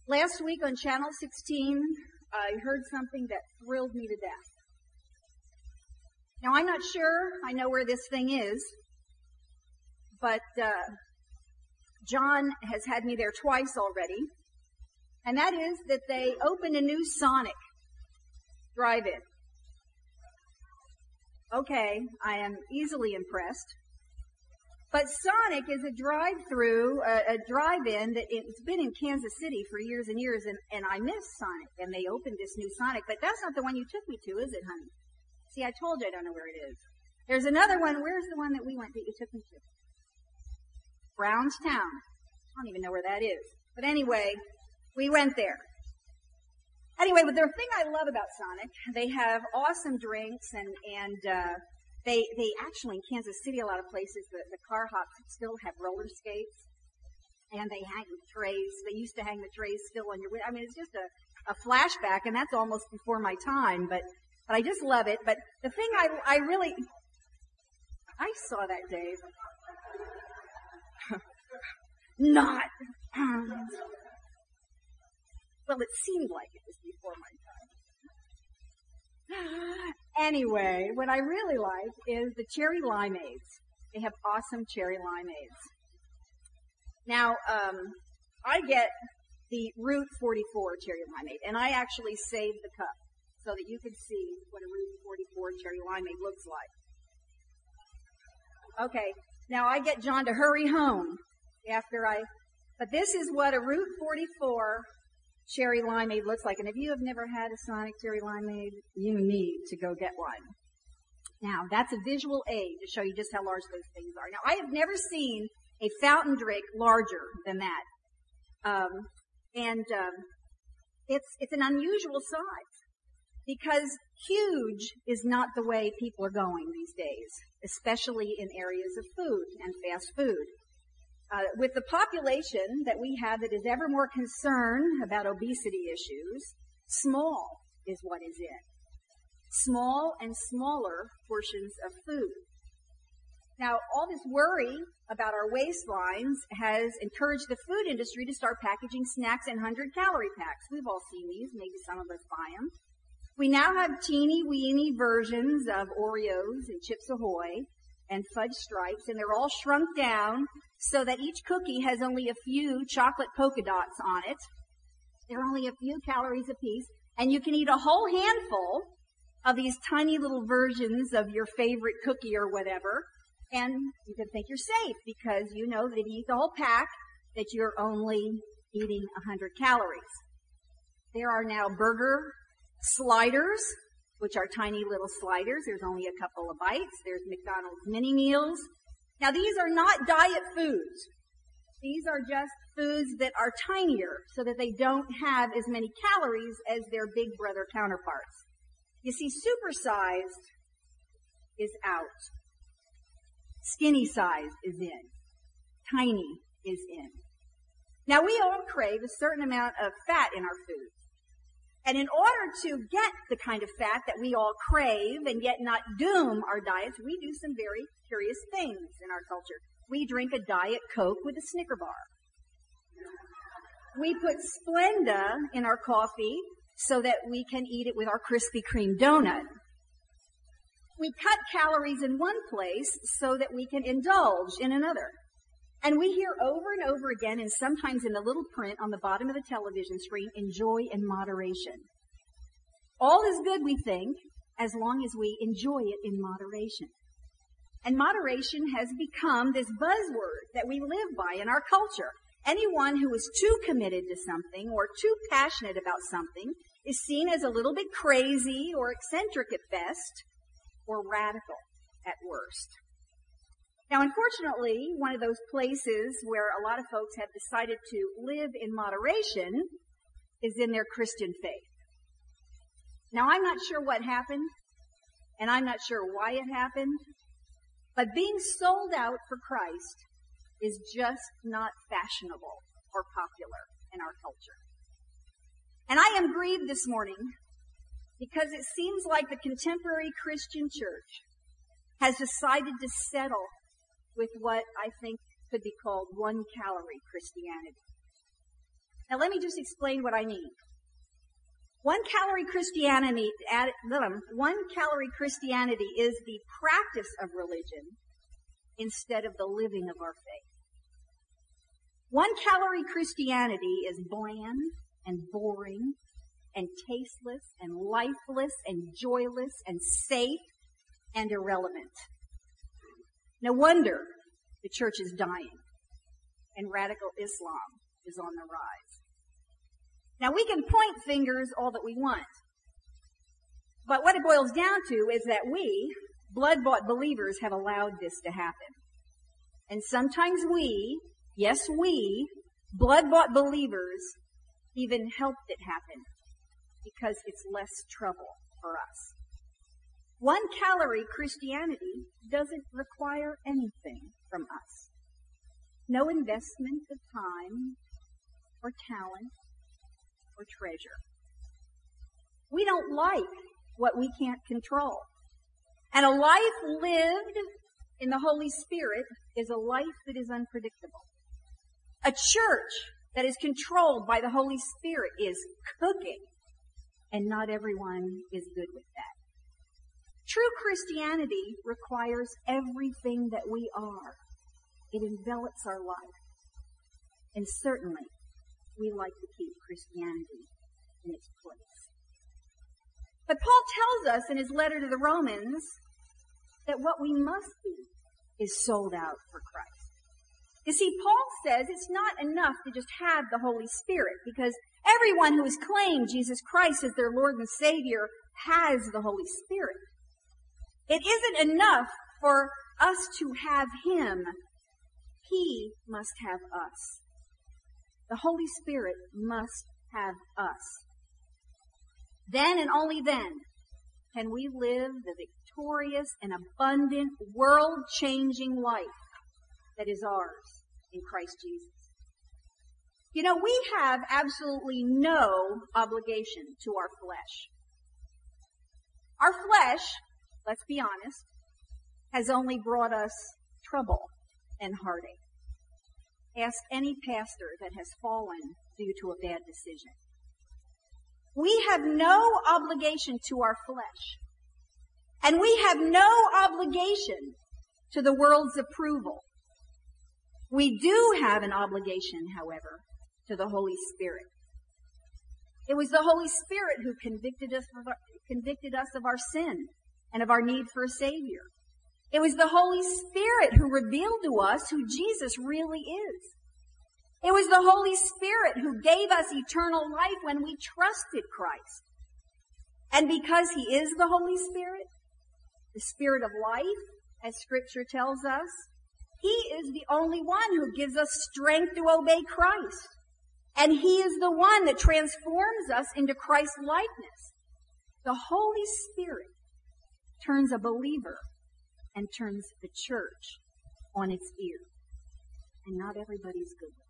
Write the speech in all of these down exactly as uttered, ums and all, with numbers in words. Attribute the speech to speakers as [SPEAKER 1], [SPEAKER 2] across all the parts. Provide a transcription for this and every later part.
[SPEAKER 1] Last week on Channel sixteen, I heard something that thrilled me to death. Now, I'm not sure I know where this thing is, but uh, John has had me there twice already, and that is that they opened a new Sonic drive-in. Okay, I am easily impressed. But Sonic is a drive-through, a, a drive-in that it's been in Kansas City for years and years, and, and I miss Sonic, and they opened this new Sonic, but that's not the one you took me to, is it, honey? See, I told you I don't know where it is. There's another one. Where's the one that we went that you took me to? Brownstown. I don't even know where that is. But anyway, we went there. Anyway, but the thing I love about Sonic, they have awesome drinks, and, and, uh, They, they actually, in Kansas City, a lot of places, the, the car hops still have roller skates, and they hang the trays. They used to hang the trays still on your window. I mean, it's just a, a flashback, and that's almost before my time, but, but I just love it. But the thing I, I really, I saw that, Dave. Not. Well, it seemed like it was before my time. Anyway, what I really like is the cherry limeades. They have awesome cherry limeades. Now, um, I get the Route forty-four cherry limeade, and I actually saved the cup so that you can see what a Route forty-four cherry limeade looks like. Okay, now I get John to hurry home after I, but this is what a Route forty-four cherry limeade looks like. And if you have never had a Sonic cherry limeade, you need to go get one. Now, that's a visual aid to show you just how large those things are. Now, I have never seen a fountain drink larger than that. Um, and um, it's it's an unusual size because huge is not the way people are going these days, especially in areas of food and fast food. Uh, with the population that we have that is ever more concerned about obesity issues, small is what is in. Small and smaller portions of food. Now, all this worry about our waistlines has encouraged the food industry to start packaging snacks in one hundred calorie packs. We've all seen these. Maybe some of us buy them. We now have teeny weeny versions of Oreos and Chips Ahoy and Fudge Stripes, and they're all shrunk down so that each cookie has only a few chocolate polka dots on it. They're only a few calories apiece, and you can eat a whole handful of these tiny little versions of your favorite cookie or whatever, and you can think you're safe because you know that if you eat the whole pack, that you're only eating one hundred calories. There are now burger sliders, which are tiny little sliders. There's only a couple of bites. There's McDonald's mini meals. Now, these are not diet foods. These are just foods that are tinier so that they don't have as many calories as their big brother counterparts. You see, supersized is out. Skinny sized is in. Tiny is in. Now, we all crave a certain amount of fat in our foods. And in order to get the kind of fat that we all crave and yet not doom our diets, we do some very curious things in our culture. We drink a Diet Coke with a Snicker bar. We put Splenda in our coffee so that we can eat it with our Krispy Kreme donut. We cut calories in one place so that we can indulge in another. And we hear over and over again, and sometimes in the little print on the bottom of the television screen, enjoy in moderation. All is good, we think, as long as we enjoy it in moderation. And moderation has become this buzzword that we live by in our culture. Anyone who is too committed to something or too passionate about something is seen as a little bit crazy or eccentric at best, or radical at worst. Now, unfortunately, one of those places where a lot of folks have decided to live in moderation is in their Christian faith. Now, I'm not sure what happened, and I'm not sure why it happened, but being sold out for Christ is just not fashionable or popular in our culture. And I am grieved this morning because it seems like the contemporary Christian church has decided to settle with what I think could be called one-calorie Christianity. Now let me just explain what I mean. One calorie Christianity, one calorie Christianity is the practice of religion instead of the living of our faith. One calorie Christianity is bland and boring and tasteless and lifeless and joyless and safe and irrelevant. No wonder the church is dying and radical Islam is on the rise. Now we can point fingers all that we want, but what it boils down to is that we, blood-bought believers, have allowed this to happen. And sometimes we, yes we, blood-bought believers, even helped it happen because it's less trouble for us. One calorie Christianity doesn't require anything from us. No investment of time or talent or treasure. We don't like what we can't control. And a life lived in the Holy Spirit is a life that is unpredictable. A church that is controlled by the Holy Spirit is cooking, and not everyone is good with that. True Christianity requires everything that we are. It envelops our life. And certainly, we like to keep Christianity in its place. But Paul tells us in his letter to the Romans that what we must be is sold out for Christ. You see, Paul says it's not enough to just have the Holy Spirit, because everyone who has claimed Jesus Christ as their Lord and Savior has the Holy Spirit. It isn't enough for us to have Him. He must have us. The Holy Spirit must have us. Then and only then can we live the victorious and abundant, world-changing life that is ours in Christ Jesus. You know, we have absolutely no obligation to our flesh. Our flesh, let's be honest, has only brought us trouble and heartache. Ask any pastor that has fallen due to a bad decision. We have no obligation to our flesh. And we have no obligation to the world's approval. We do have an obligation, however, to the Holy Spirit. It was the Holy Spirit who convicted us of our, convicted us of our sin and of our need for a Savior. It was the Holy Spirit who revealed to us who Jesus really is. It was the Holy Spirit who gave us eternal life when we trusted Christ. And because He is the Holy Spirit, the Spirit of life, as Scripture tells us, He is the only one who gives us strength to obey Christ. And He is the one that transforms us into Christ's likeness. The Holy Spirit turns a believer and turns the church on its ear. And not everybody's good with that.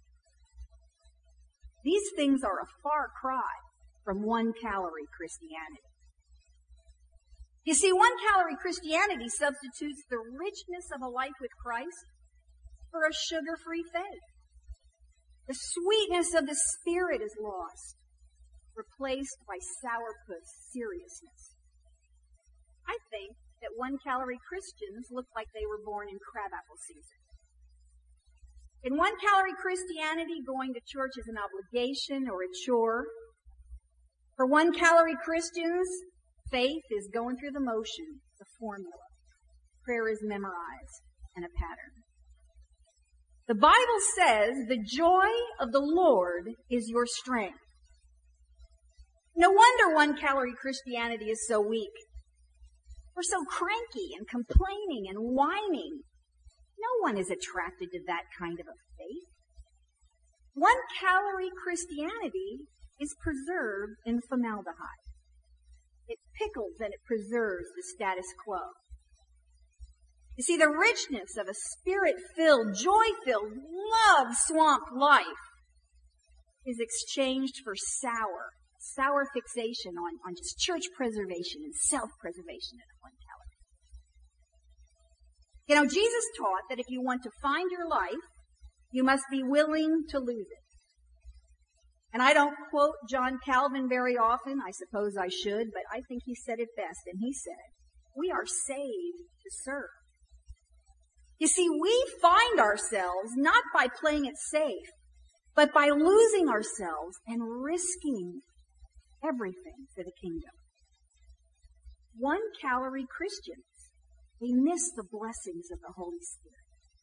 [SPEAKER 1] These things are a far cry from one calorie Christianity. You see, one calorie Christianity substitutes the richness of a life with Christ for a sugar-free faith. The sweetness of the Spirit is lost, replaced by sourpuss seriousness. I think that one calorie Christians look like they were born in crabapple season. In one calorie Christianity, going to church is an obligation or a chore. For one calorie Christians, faith is going through the motion. It's a formula. Prayer is memorized and a pattern. The Bible says the joy of the Lord is your strength. No wonder one calorie Christianity is so weak. We're so cranky and complaining and whining. No one is attracted to that kind of a faith. One calorie Christianity is preserved in formaldehyde. It pickles and it preserves the status quo. You see, the richness of a Spirit-filled, joy-filled, love-swamped life is exchanged for sour, sour fixation on, on just church preservation and self-preservation in one calorie. You know, Jesus taught that if you want to find your life, you must be willing to lose it. And I don't quote John Calvin very often. I suppose I should, but I think he said it best. And he said, we are saved to serve. You see, we find ourselves not by playing it safe, but by losing ourselves and risking everything for the kingdom. One calorie Christians, they miss the blessings of the Holy Spirit.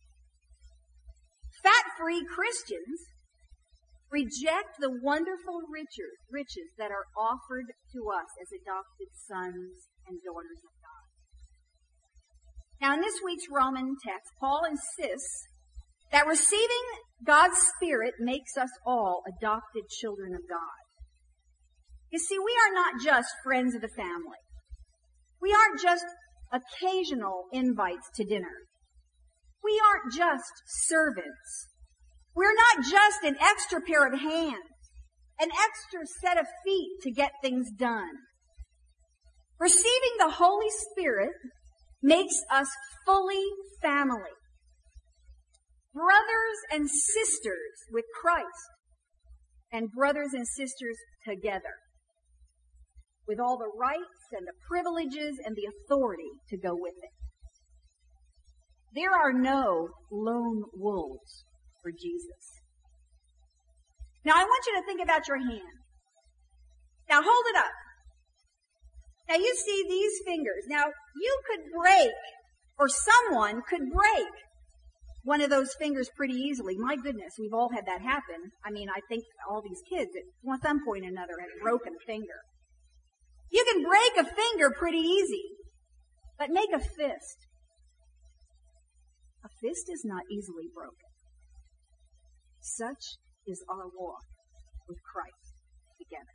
[SPEAKER 1] Fat-free Christians reject the wonderful riches that are offered to us as adopted sons and daughters of God. Now, in this week's Roman text, Paul insists that receiving God's Spirit makes us all adopted children of God. You see, we are not just friends of the family. We aren't just occasional invites to dinner. We aren't just servants. We're not just an extra pair of hands, an extra set of feet to get things done. Receiving the Holy Spirit makes us fully family. Brothers and sisters with Christ, and brothers and sisters together, with all the rights and the privileges and the authority to go with it. There are no lone wolves for Jesus. Now I want you to think about your hand. Now hold it up. Now you see these fingers. Now you could break, or someone could break one of those fingers pretty easily. My goodness, we've all had that happen. I mean, I think all these kids at some point or another have broken a finger. You can break a finger pretty easy, but make a fist. A fist is not easily broken. Such is our walk with Christ together.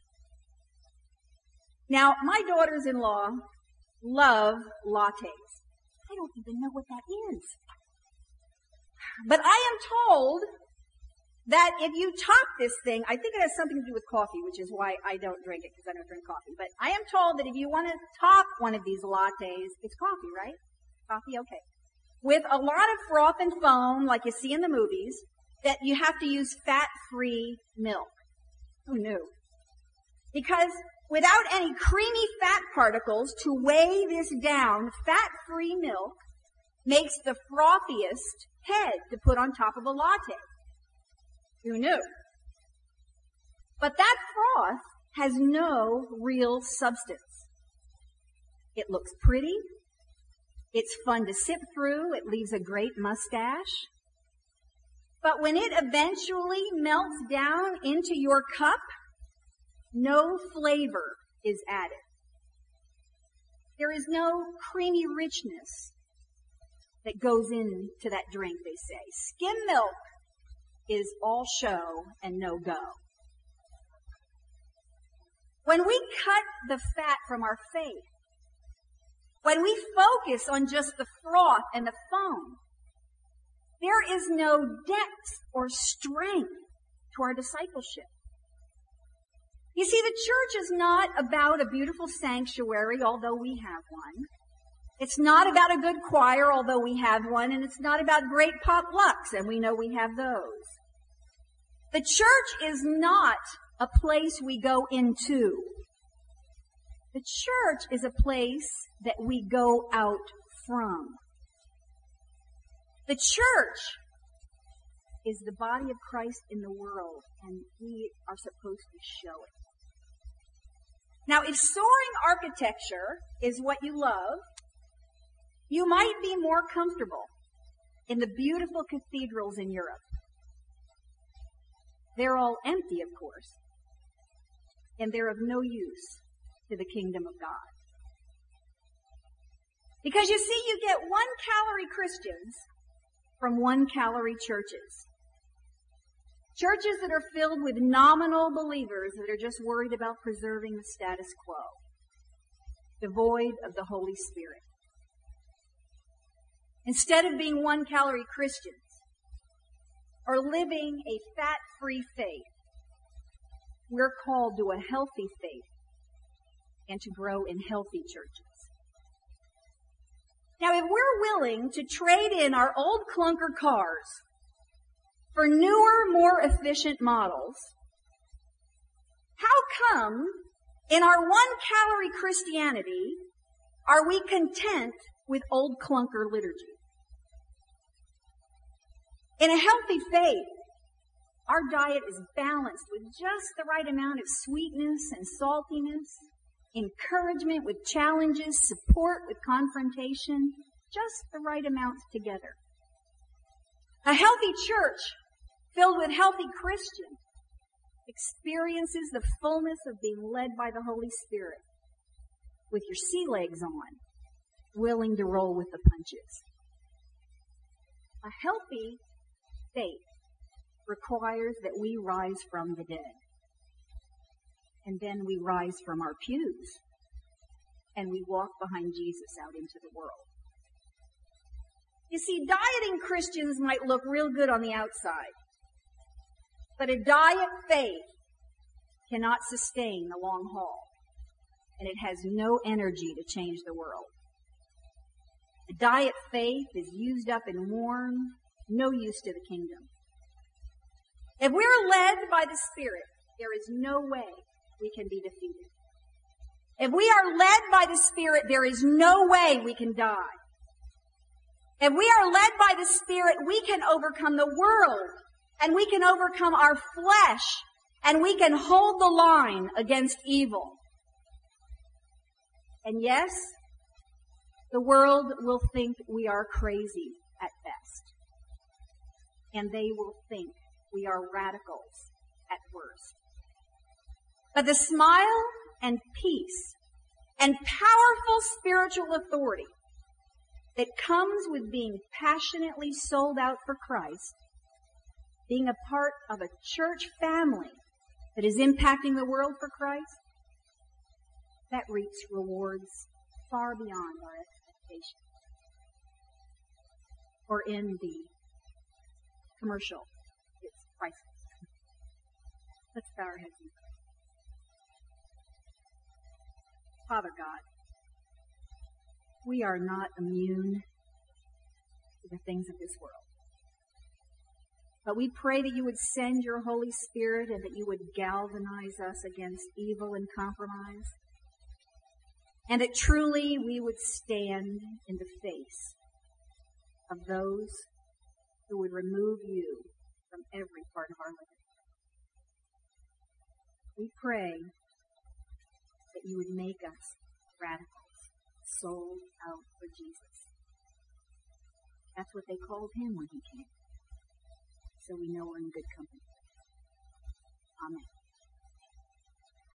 [SPEAKER 1] Now, my daughters-in-law love lattes. I don't even know what that is. But I am told that if you top this thing, I think it has something to do with coffee, which is why I don't drink it, because I don't drink coffee. But I am told that if you want to top one of these lattes, it's coffee, right? Coffee, okay. With a lot of froth and foam, like you see in the movies, that you have to use fat-free milk. Who knew? Because without any creamy fat particles to weigh this down, fat-free milk makes the frothiest head to put on top of a latte. Who knew? But that froth has no real substance. It looks pretty. It's fun to sip through. It leaves a great mustache. But when it eventually melts down into your cup, no flavor is added. There is no creamy richness that goes into that drink, they say. Skim milk is all show and no go. When we cut the fat from our faith, when we focus on just the froth and the foam, there is no depth or strength to our discipleship. You see, the church is not about a beautiful sanctuary, although we have one. It's not about a good choir, although we have one, and it's not about great potlucks, and we know we have those. The church is not a place we go into. The church is a place that we go out from. The church is the body of Christ in the world, and we are supposed to show it. Now, if soaring architecture is what you love, you might be more comfortable in the beautiful cathedrals in Europe. They're all empty, of course, and they're of no use to the kingdom of God. Because you see, you get one calorie Christians from one calorie churches. Churches that are filled with nominal believers that are just worried about preserving the status quo, devoid of the Holy Spirit. Instead of being one calorie Christians or living a fat-free faith, we're called to a healthy faith and to grow in healthy churches. Now, if we're willing to trade in our old clunker cars for newer, more efficient models, How come in our one-calorie Christianity are we content with old clunker liturgy? In a healthy faith, our diet is balanced with just the right amount of sweetness and saltiness, encouragement with challenges, support with confrontation, just the right amount together. A healthy church filled with healthy Christians experiences the fullness of being led by the Holy Spirit with your sea legs on, willing to roll with the punches. A healthy faith requires that we rise from the dead. And then we rise from our pews and we walk behind Jesus out into the world. You see, dieting Christians might look real good on the outside, but a diet faith cannot sustain the long haul, and it has no energy to change the world. A diet faith is used up and worn, no use to the kingdom. If we're led by the Spirit, there is no way we can be defeated. If we are led by the Spirit, there is no way we can die. If we are led by the Spirit, we can overcome the world, and we can overcome our flesh, and we can hold the line against evil. And yes, the world will think we are crazy at best. And they will think we are radicals at worst. But the smile and peace and powerful spiritual authority that comes with being passionately sold out for Christ, being a part of a church family that is impacting the world for Christ, that reaps rewards far beyond our expectations. Or in the commercial, it's priceless. Let's bow our heads and pray. Father God, we are not immune to the things of this world. But we pray that you would send your Holy Spirit and that you would galvanize us against evil and compromise. And that truly we would stand in the face of those who would remove you from every part of our living. We pray that you would make us radicals, sold out for Jesus. That's what they called him when he came. So we know we're in good company. Amen.